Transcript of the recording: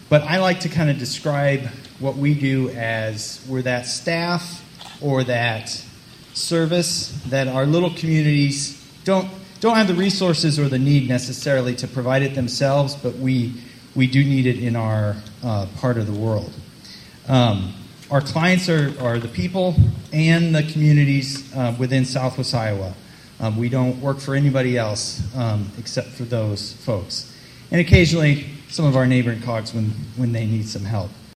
But I like to kind of describe what we do as we're that staff or that service that our little communities don't have the resources or the need necessarily to provide it themselves, but we do need it in our part of the world. Our clients are the people and the communities within Southwest Iowa. We don't work for anybody else except for those folks. And occasionally, some of our neighboring COGs when they need some help.